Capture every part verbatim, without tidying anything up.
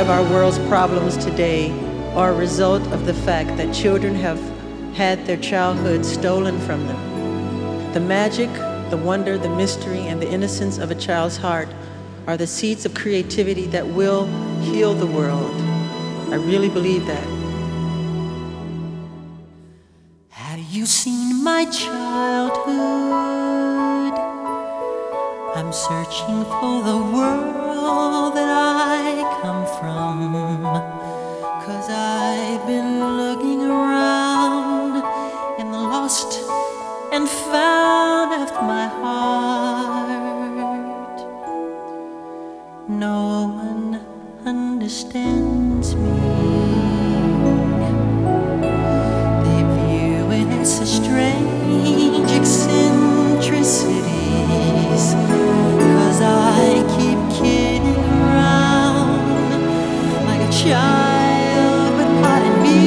of our world's problems today are a result of the fact that children have had their childhood stolen from them. The magic, the wonder, the mystery, and the innocence of a child's heart are the seeds of creativity that will heal the world. I really believe that. Have you seen my childhood? I'm searching for the world that I come from, 'cause I've been looking around in the lost and found of my heart. No one understands me. They view it as a strange eccentricities, 'cause I keep kidding around like a child, but pardon me.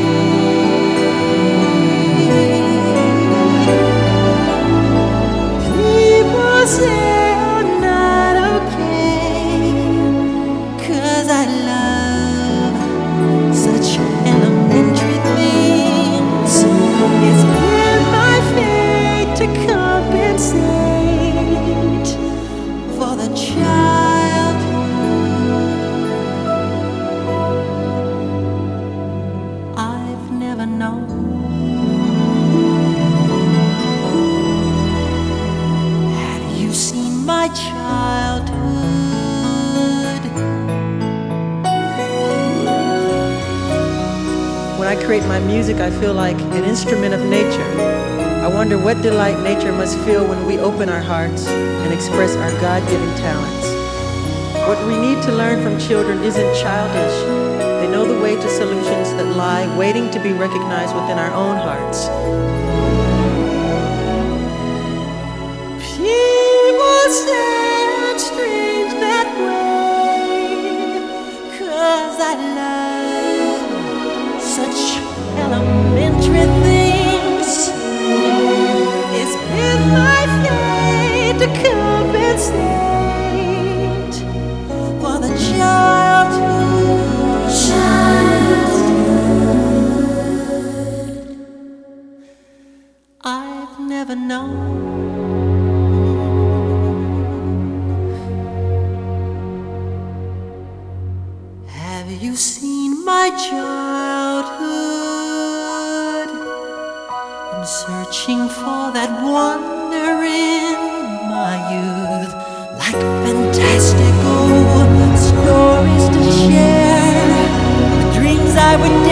People say I'm not okay, 'cause I love such elementary things. It's been my fate to compensate for the childhood I've never known. Have you seen my childhood? When I create my music, I feel like an instrument of nature. I wonder what delight nature must feel when we open our hearts and express our God-given talents. What we need to learn from children isn't childish. They know the way to solutions that lie waiting to be recognized within our own hearts. People say I'm strange that way, 'cause I love such elementary things. It's been my fate to compensate for the childhood I've never known. Have you seen my childhood? I'm searching for that wonder in my youth, like fantastical stories to share, the dreams I would